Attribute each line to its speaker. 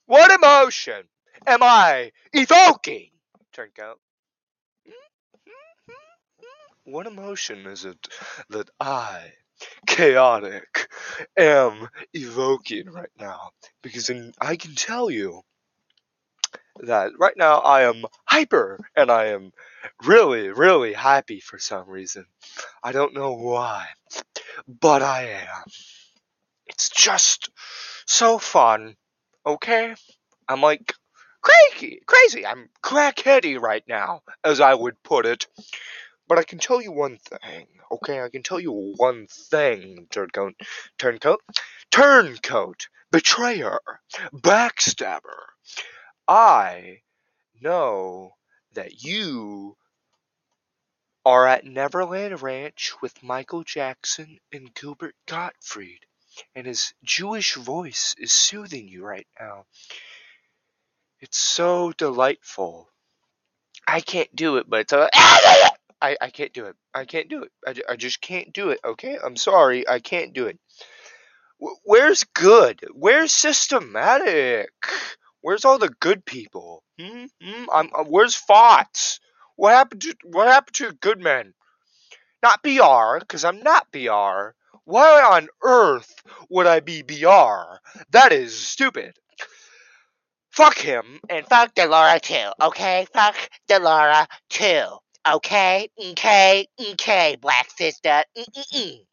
Speaker 1: What emotion am I evoking? Turncoat. What emotion is it that I, chaotic, am evoking right now? Because I can tell you that right now I am hyper and I am really, really happy for some reason. I don't know why, but I am. It's just so fun, okay? I'm like crazy. I'm crackheady right now, as I would put it. But I can tell you one thing, okay? I can tell you one thing, Turncoat, betrayer, backstabber. I know that you are at Neverland Ranch with Michael Jackson and Gilbert Gottfried, and his Jewish voice is soothing you right now. It's so delightful. I can't do it, but it's I can't do it. I can't do it. I just can't do it, okay? I'm sorry. I can't do it. Where's good? Where's systematic? Where's all the good people? Where's Fots? What happened to good men? Not BR, because I'm not BR. Why on earth would I be BR? That is stupid. Fuck him, and fuck Delora too, okay? Fuck Delora too, okay? Okay, Black Sister.